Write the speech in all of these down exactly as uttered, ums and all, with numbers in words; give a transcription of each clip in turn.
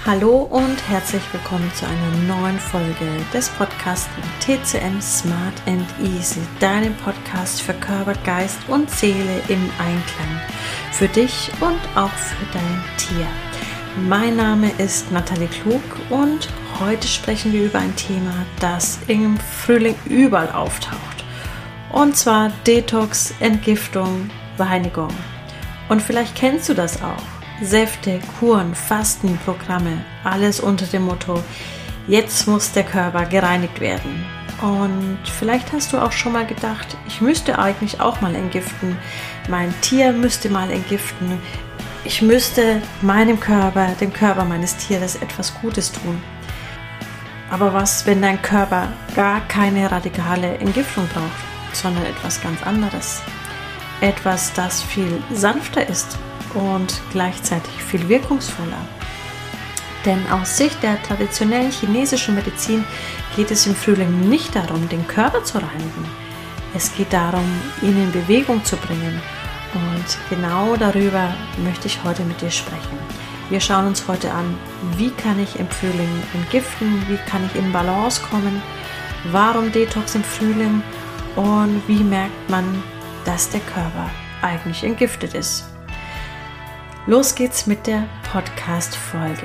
Hallo und herzlich willkommen zu einer neuen Folge des Podcasts T C M Smart and Easy, deinem Podcast für Körper, Geist und Seele im Einklang, für dich und auch für dein Tier. Mein Name ist Nathalie Klug und heute sprechen wir über ein Thema, das im Frühling überall auftaucht. Und zwar Detox, Entgiftung, Reinigung. Und vielleicht kennst du das auch. Säfte, Kuren, Fastenprogramme, alles unter dem Motto, jetzt muss der Körper gereinigt werden. Und vielleicht hast du auch schon mal gedacht, ich müsste eigentlich auch mal entgiften, mein Tier müsste mal entgiften, ich müsste meinem Körper, dem Körper meines Tieres etwas Gutes tun. Aber was, wenn dein Körper gar keine radikale Entgiftung braucht, sondern etwas ganz anderes? Etwas, das viel sanfter ist und gleichzeitig viel wirkungsvoller. Denn aus Sicht der traditionellen chinesischen Medizin geht es im Frühling nicht darum, den Körper zu reinigen. Es geht darum, ihn in Bewegung zu bringen. Und genau darüber möchte ich heute mit dir sprechen. Wir schauen uns heute an, wie kann ich im Frühling entgiften, wie kann ich in Balance kommen, warum Detox im Frühling und wie merkt man, dass der Körper eigentlich entgiftet ist. Los geht's mit der Podcast-Folge.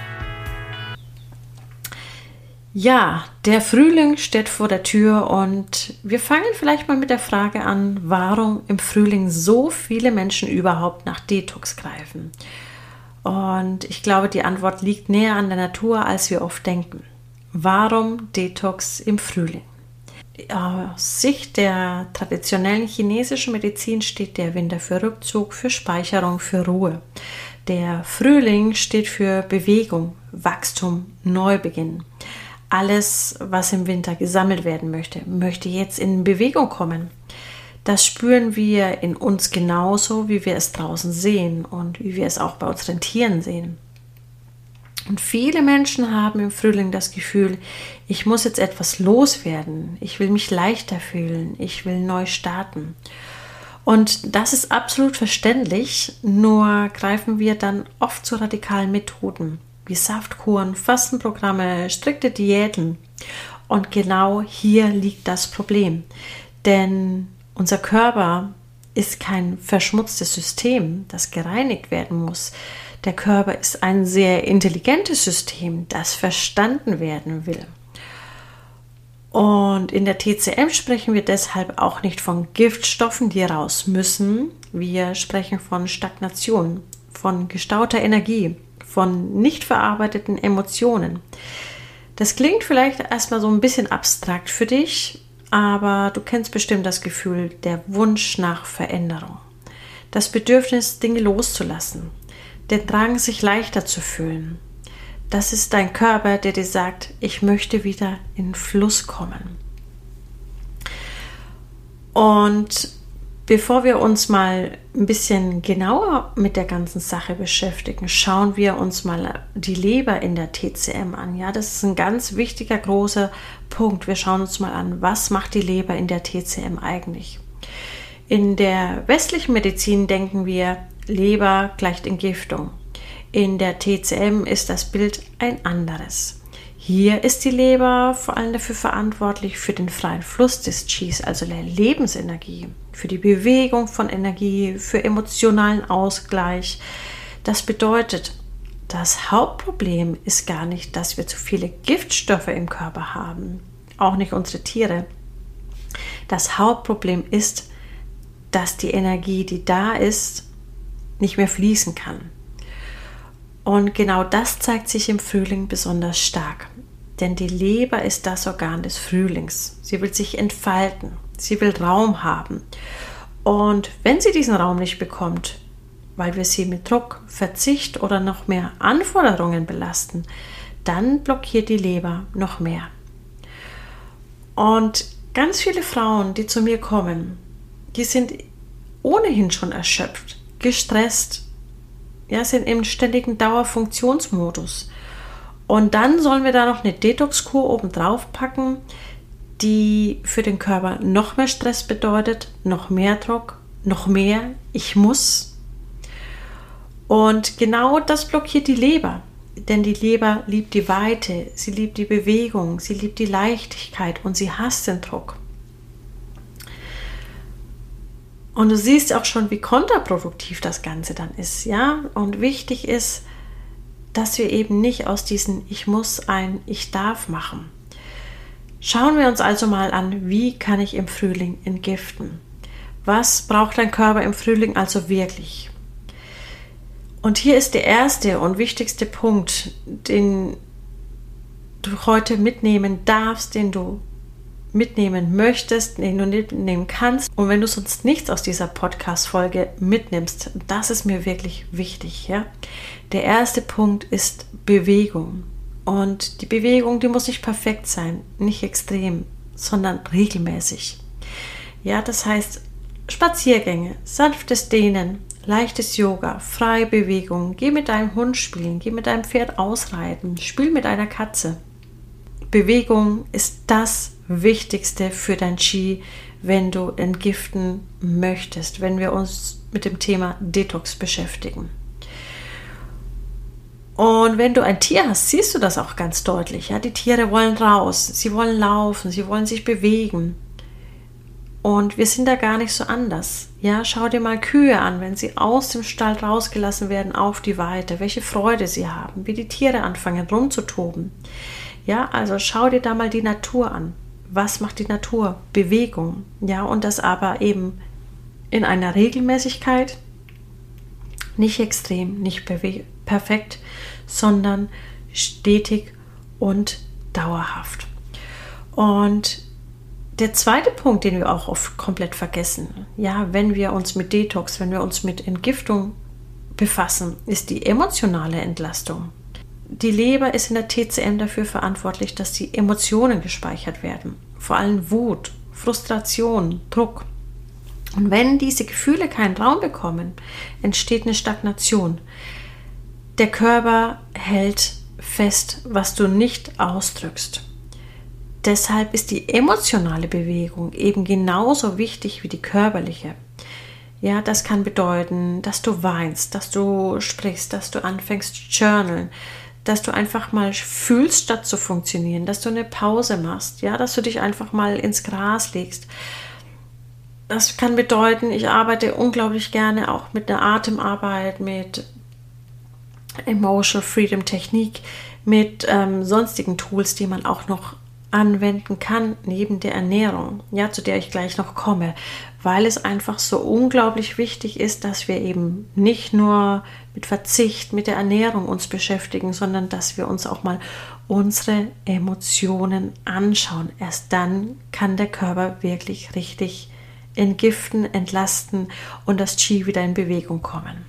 Ja, der Frühling steht vor der Tür und wir fangen vielleicht mal mit der Frage an, warum im Frühling so viele Menschen überhaupt nach Detox greifen. Und ich glaube, die Antwort liegt näher an der Natur, als wir oft denken. Warum Detox im Frühling? Aus Sicht der traditionellen chinesischen Medizin steht der Winter für Rückzug, für Speicherung, für Ruhe. Der Frühling steht für Bewegung, Wachstum, Neubeginn. Alles, was im Winter gesammelt werden möchte, möchte jetzt in Bewegung kommen. Das spüren wir in uns genauso, wie wir es draußen sehen und wie wir es auch bei unseren Tieren sehen. Und viele Menschen haben im Frühling das Gefühl, ich muss jetzt etwas loswerden, ich will mich leichter fühlen, ich will neu starten. Und das ist absolut verständlich, nur greifen wir dann oft zu radikalen Methoden, wie Saftkuren, Fastenprogramme, strikte Diäten. Und genau hier liegt das Problem, denn unser Körper ist kein verschmutztes System, das gereinigt werden muss. Der Körper ist ein sehr intelligentes System, das verstanden werden will. Und in der T C M sprechen wir deshalb auch nicht von Giftstoffen, die raus müssen. Wir sprechen von Stagnation, von gestauter Energie, von nicht verarbeiteten Emotionen. Das klingt vielleicht erstmal so ein bisschen abstrakt für dich, aber du kennst bestimmt das Gefühl, der Wunsch nach Veränderung, das Bedürfnis, Dinge loszulassen. Den Drang, sich leichter zu fühlen. Das ist dein Körper, der dir sagt, ich möchte wieder in Fluss kommen. Und bevor wir uns mal ein bisschen genauer mit der ganzen Sache beschäftigen, schauen wir uns mal die Leber in der T C M an. Ja, das ist ein ganz wichtiger, großer Punkt. Wir schauen uns mal an, was macht die Leber in der T C M eigentlich? In der westlichen Medizin denken wir, Leber gleicht Entgiftung. In der T C M ist das Bild ein anderes. Hier ist die Leber vor allem dafür verantwortlich für den freien Fluss des Qis, also der Lebensenergie, für die Bewegung von Energie, für emotionalen Ausgleich. Das bedeutet, das Hauptproblem ist gar nicht, dass wir zu viele Giftstoffe im Körper haben, auch nicht unsere Tiere. Das Hauptproblem ist, dass die Energie, die da ist, nicht mehr fließen kann. Und genau das zeigt sich im Frühling besonders stark. Denn die Leber ist das Organ des Frühlings. Sie will sich entfalten. Sie will Raum haben. Und wenn sie diesen Raum nicht bekommt, weil wir sie mit Druck, Verzicht oder noch mehr Anforderungen belasten, dann blockiert die Leber noch mehr. Und ganz viele Frauen, die zu mir kommen, die sind ohnehin schon erschöpft, gestresst, ja, sind im ständigen Dauerfunktionsmodus. Und dann sollen wir da noch eine Detox-Kur oben drauf packen, die für den Körper noch mehr Stress bedeutet, noch mehr Druck, noch mehr, ich muss. Und genau das blockiert die Leber. denn die Leber liebt die Weite, sie liebt die Bewegung, sie liebt die Leichtigkeit und sie hasst den Druck. Und du siehst auch schon, wie kontraproduktiv das Ganze dann ist, ja? Und wichtig ist, dass wir eben nicht aus diesem Ich muss ein Ich darf machen. Schauen wir uns also mal an, wie kann ich im Frühling entgiften? Was braucht dein Körper im Frühling also wirklich? Und hier ist der erste und wichtigste Punkt, den du heute mitnehmen darfst, den du mitnehmen möchtest, den du mitnehmen kannst. Und wenn du sonst nichts aus dieser Podcast-Folge mitnimmst, das ist mir wirklich wichtig. Ja? Der erste Punkt ist Bewegung. Und die Bewegung, die muss nicht perfekt sein, nicht extrem, sondern regelmäßig. Ja, das heißt Spaziergänge, sanftes Dehnen, leichtes Yoga, freie Bewegung. Geh mit deinem Hund spielen, geh mit deinem Pferd ausreiten, spiel mit einer Katze. Bewegung ist das Wichtigste für dein Qi, wenn du entgiften möchtest, wenn wir uns mit dem Thema Detox beschäftigen. Und wenn du ein Tier hast, siehst du das auch ganz deutlich. Ja? Die Tiere wollen raus, sie wollen laufen, sie wollen sich bewegen. Und wir sind da gar nicht so anders. Ja? Schau dir mal Kühe an, wenn sie aus dem Stall rausgelassen werden auf die Weide, welche Freude sie haben, wie die Tiere anfangen rumzutoben. Ja, also schau dir da mal die Natur an. Was macht die Natur? Bewegung. Ja, und das aber eben in einer Regelmäßigkeit, nicht extrem, nicht bewe- perfekt, sondern stetig und dauerhaft. Und der zweite Punkt, den wir auch oft komplett vergessen, ja, wenn wir uns mit Detox, wenn wir uns mit Entgiftung befassen, ist die emotionale Entlastung. Die Leber ist in der T C M dafür verantwortlich, dass die Emotionen gespeichert werden. Vor allem Wut, Frustration, Druck. Und wenn diese Gefühle keinen Raum bekommen, entsteht eine Stagnation. Der Körper hält fest, was du nicht ausdrückst. Deshalb ist die emotionale Bewegung eben genauso wichtig wie die körperliche. Ja, das kann bedeuten, dass du weinst, dass du sprichst, dass du anfängst zu journalen, dass du einfach mal fühlst, statt zu funktionieren, dass du eine Pause machst, ja, dass du dich einfach mal ins Gras legst. Das kann bedeuten, ich arbeite unglaublich gerne auch mit einer Atemarbeit, mit Emotional Freedom Technik, mit ähm, sonstigen Tools, die man auch noch anwenden kann, neben der Ernährung, ja, zu der ich gleich noch komme, weil es einfach so unglaublich wichtig ist, dass wir eben nicht nur mit Verzicht, mit der Ernährung uns beschäftigen, sondern dass wir uns auch mal unsere Emotionen anschauen. Erst dann kann der Körper wirklich richtig entgiften, entlasten und das Qi wieder in Bewegung kommen.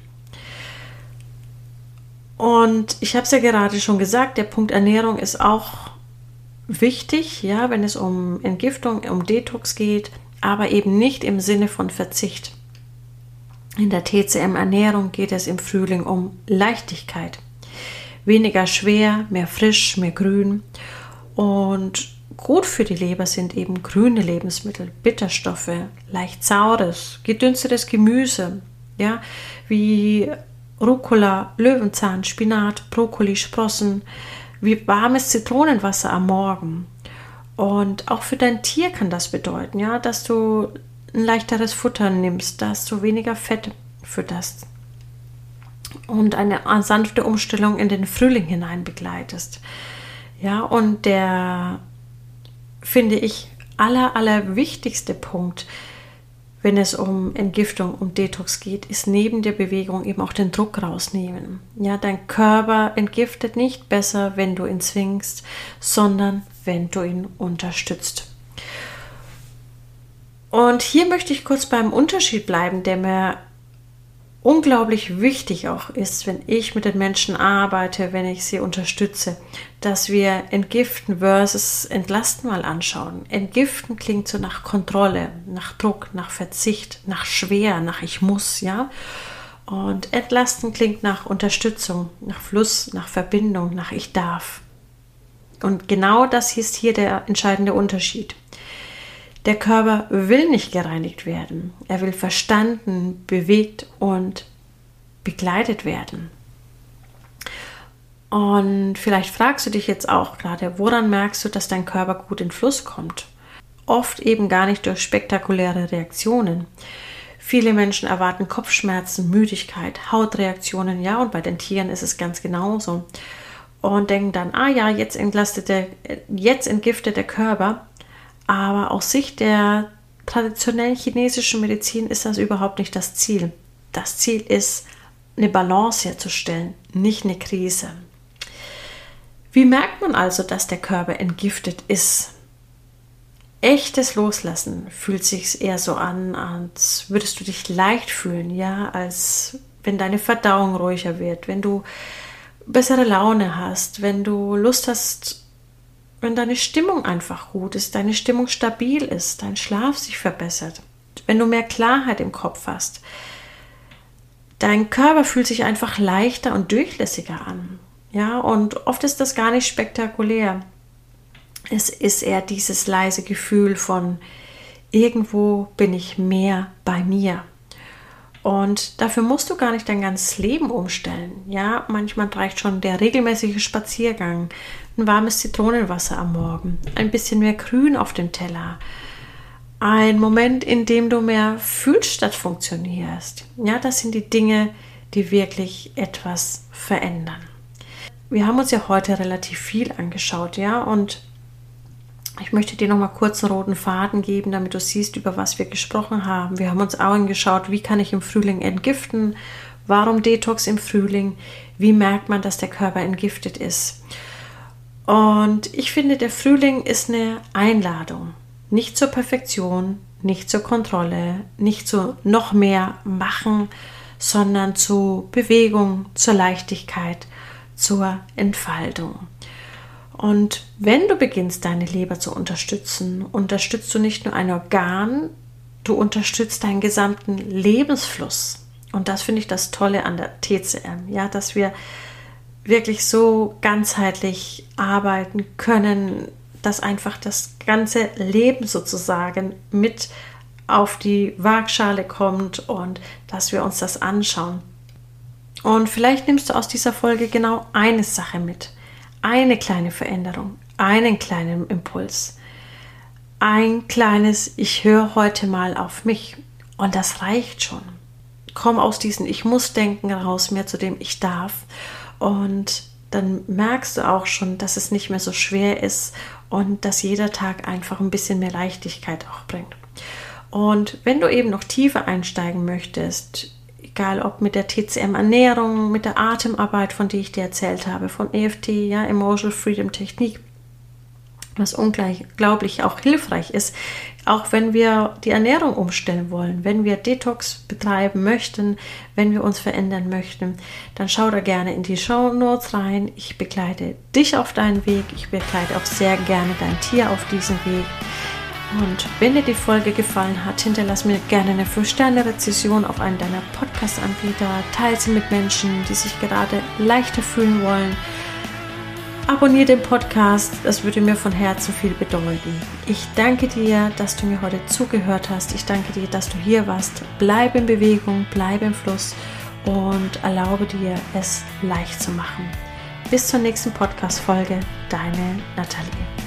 Und ich habe es ja gerade schon gesagt, der Punkt Ernährung ist auch wichtig, ja, wenn es um Entgiftung, um Detox geht, aber eben nicht im Sinne von Verzicht. In der T C M-Ernährung geht es im Frühling um Leichtigkeit. Weniger schwer, mehr frisch, mehr grün. Und gut für die Leber sind eben grüne Lebensmittel, Bitterstoffe, leicht saures, gedünstetes Gemüse, ja, wie Rucola, Löwenzahn, Spinat, Brokkoli, Sprossen, wie warmes Zitronenwasser am Morgen. Und auch für dein Tier kann das bedeuten, ja, dass du ein leichteres Futter nimmst, dass du weniger Fett fütterst und eine sanfte Umstellung in den Frühling hinein begleitest. Ja, und der, finde ich, aller, aller wichtigste Punkt, wenn es um Entgiftung, um Detox geht, ist neben der Bewegung eben auch den Druck rausnehmen. Ja, dein Körper entgiftet nicht besser, wenn du ihn zwingst, sondern wenn du ihn unterstützt. Und hier möchte ich kurz beim Unterschied bleiben, der mir unglaublich wichtig auch ist, wenn ich mit den Menschen arbeite, wenn ich sie unterstütze, dass wir Entgiften versus Entlasten mal anschauen. Entgiften klingt so nach Kontrolle, nach Druck, nach Verzicht, nach schwer, nach ich muss, ja. Und Entlasten klingt nach Unterstützung, nach Fluss, nach Verbindung, nach ich darf. Und genau das ist hier der entscheidende Unterschied. Der Körper will nicht gereinigt werden. Er will verstanden, bewegt und begleitet werden. Und vielleicht fragst du dich jetzt auch gerade, woran merkst du, dass dein Körper gut in Fluss kommt? Oft eben gar nicht durch spektakuläre Reaktionen. Viele Menschen erwarten Kopfschmerzen, Müdigkeit, Hautreaktionen, ja, und bei den Tieren ist es ganz genauso. Und denken dann, ah ja, jetzt entlastet der, jetzt entgiftet der Körper. Aber aus Sicht der traditionellen chinesischen Medizin ist das überhaupt nicht das Ziel. Das Ziel ist, eine Balance herzustellen, nicht eine Krise. Wie merkt man also, dass der Körper entgiftet ist? Echtes Loslassen fühlt sich eher so an, als würdest du dich leicht fühlen, ja, als wenn deine Verdauung ruhiger wird, wenn du bessere Laune hast, wenn du Lust hast, wenn deine Stimmung einfach gut ist, deine Stimmung stabil ist, dein Schlaf sich verbessert, wenn du mehr Klarheit im Kopf hast. Dein Körper fühlt sich einfach leichter und durchlässiger an. Ja, und oft ist das gar nicht spektakulär. Es ist eher dieses leise Gefühl von, irgendwo bin ich mehr bei mir. Und dafür musst du gar nicht dein ganzes Leben umstellen. Ja, manchmal reicht schon der regelmäßige Spaziergang, ein warmes Zitronenwasser am Morgen, ein bisschen mehr Grün auf dem Teller. Ein Moment, in dem du mehr fühlst statt funktionierst. Ja, das sind die Dinge, die wirklich etwas verändern. Wir haben uns ja heute relativ viel angeschaut, ja, und ich möchte dir noch mal kurz einen roten Faden geben, damit du siehst, über was wir gesprochen haben. Wir haben uns auch angeschaut, wie kann ich im Frühling entgiften, warum Detox im Frühling, wie merkt man, dass der Körper entgiftet ist. Und ich finde, der Frühling ist eine Einladung, nicht zur Perfektion, nicht zur Kontrolle, nicht zu noch mehr machen, sondern zu Bewegung, zur Leichtigkeit, zur Entfaltung. Und wenn du beginnst, deine Leber zu unterstützen, unterstützt du nicht nur ein Organ, du unterstützt deinen gesamten Lebensfluss. Und das finde ich das Tolle an der T C M, ja, dass wir wirklich so ganzheitlich arbeiten können, dass einfach das ganze Leben sozusagen mit auf die Waagschale kommt und dass wir uns das anschauen. Und vielleicht nimmst du aus dieser Folge genau eine Sache mit. Eine kleine Veränderung, einen kleinen Impuls, ein kleines, ich höre heute mal auf mich und das reicht schon. Komm aus diesem Ich-muss-Denken raus, mehr zu dem Ich darf und dann merkst du auch schon, dass es nicht mehr so schwer ist und dass jeder Tag einfach ein bisschen mehr Leichtigkeit auch bringt. Und wenn du eben noch tiefer einsteigen möchtest, egal ob mit der T C M-Ernährung, mit der Atemarbeit, von der ich dir erzählt habe, von E F T, ja, Emotional Freedom Technik, was unglaublich auch hilfreich ist, auch wenn wir die Ernährung umstellen wollen, wenn wir Detox betreiben möchten, wenn wir uns verändern möchten, dann schau da gerne in die Shownotes rein. Ich begleite dich auf deinen Weg, ich begleite auch sehr gerne dein Tier auf diesem Weg. Und wenn dir die Folge gefallen hat, hinterlass mir gerne eine fünf Sterne Rezension auf einen deiner Podcast-Anbieter. Teile sie mit Menschen, die sich gerade leichter fühlen wollen. Abonniere den Podcast, das würde mir von Herzen viel bedeuten. Ich danke dir, dass du mir heute zugehört hast. Ich danke dir, dass du hier warst. Bleib in Bewegung, bleib im Fluss und erlaube dir, es leicht zu machen. Bis zur nächsten Podcast-Folge, deine Nathalie.